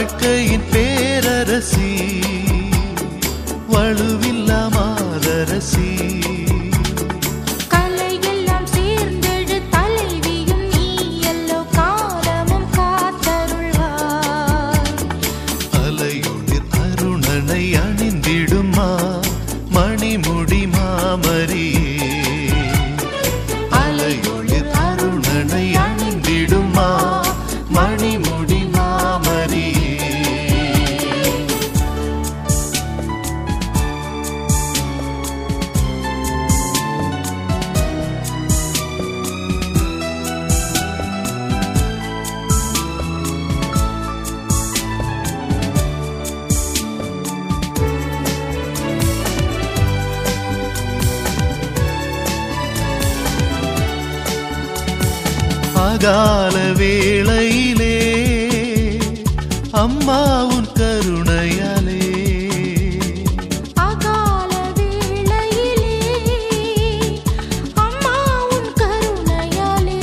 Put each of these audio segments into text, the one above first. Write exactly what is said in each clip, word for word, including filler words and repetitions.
வாழ்க்கையின் பேரரசி வலுவில்லா மாதரசி கலையெல்லாம் சேர்ந்தெழு தலைவியும் நீ எல்லோ காலமும் காத்தருள்வாய். அலையொளிர் அருணனை அணிந்திடுமா மணிமுடி மாமரியே. அலையொளிர் அருணனை அணிந்திடுமா மணிமுடி மாமரியே. அகால வேளையிலே அம்மா உன் கருணையாலே. அகால வேளையிலே அம்மா உன் கருணையாலே.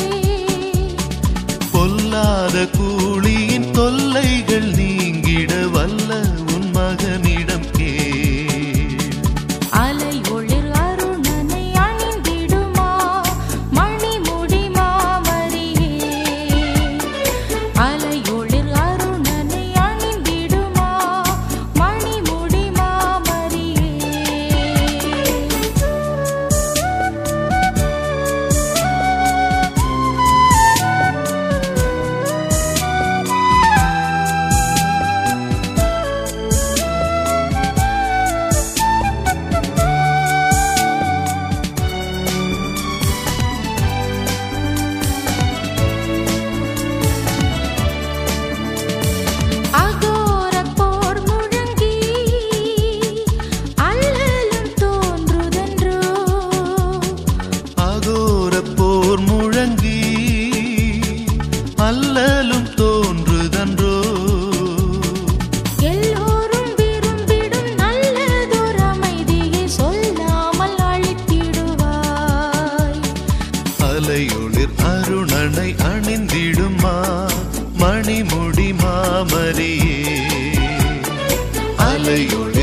பொல்லாத கூலியின் தொல்லைகள் நீங்கிட வல்ல உன் மகனிடம் கேள். அலை ஒளிர் அருணனை அணிந்திடுமா மணிமுடி மாமரியே. அலை ஒளிர் அருணனை அணிந்திடுமா மணிமுடி மாமரியே. அகோரப் போர் முழங்கி அல்லலும் தோன்றுதென்றோ. அகோரப் போர் முழங்கி அல்லலும் தோன்றுதன்றோ. எல்லோரும் விரும்பிடும் நல்லதொரு அமைதியை சொல்லாமல் அளித்திடுவாய். அலையொளிர் அருணனை அணிந்திடுமா மணிமுடி மாமரியே. அலையொளிர்